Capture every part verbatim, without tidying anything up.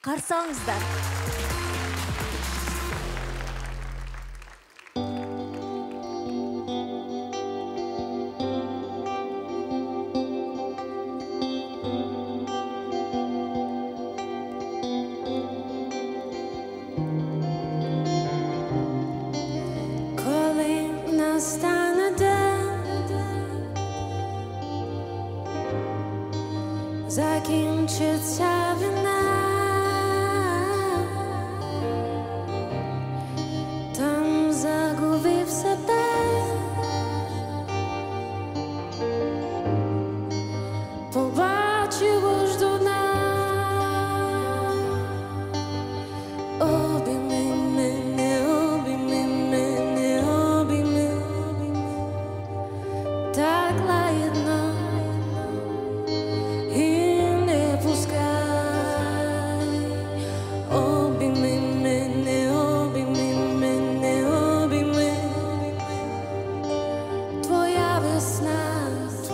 қарсы алыңыздар. Настане день, закінчиться війна, там загубив себе, побачив аж до дна. Обійми мене, обійми мене, обійми, так лагідно і не пускай. Обійми мене, обійми мене, обійми, твоя весна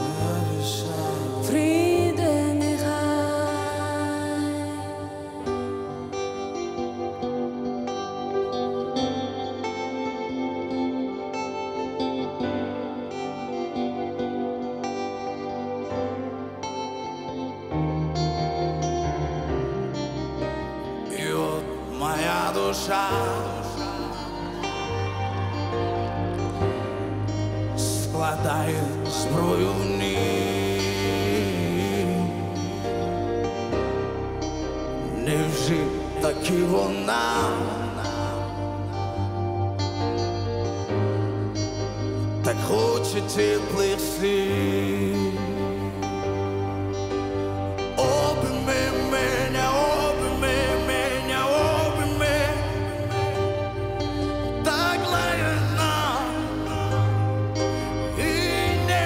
прийде нехай. І от моя душа складає зброю в ній. Невже таки вона так хоче теплих слів? Обійми мене, обійми мене, обійми, так лагідно і не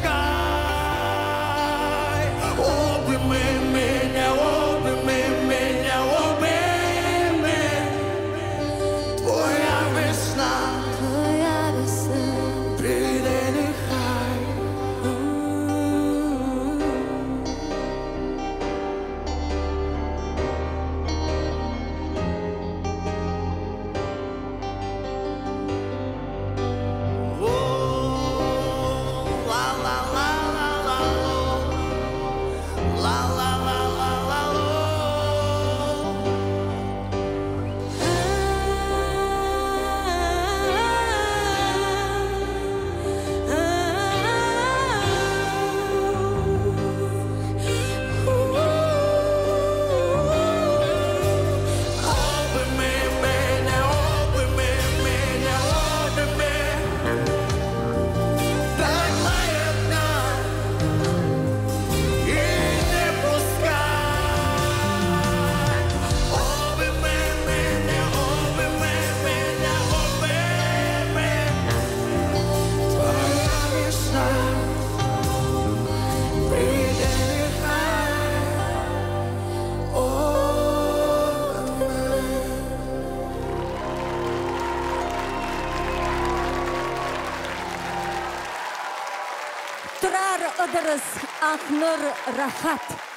пускай. Обійми мене, обійми мене, обійми, твоя весна Твоя весна прийде нехай. Тұрар Ыдырыс, Ақнұр Рахат.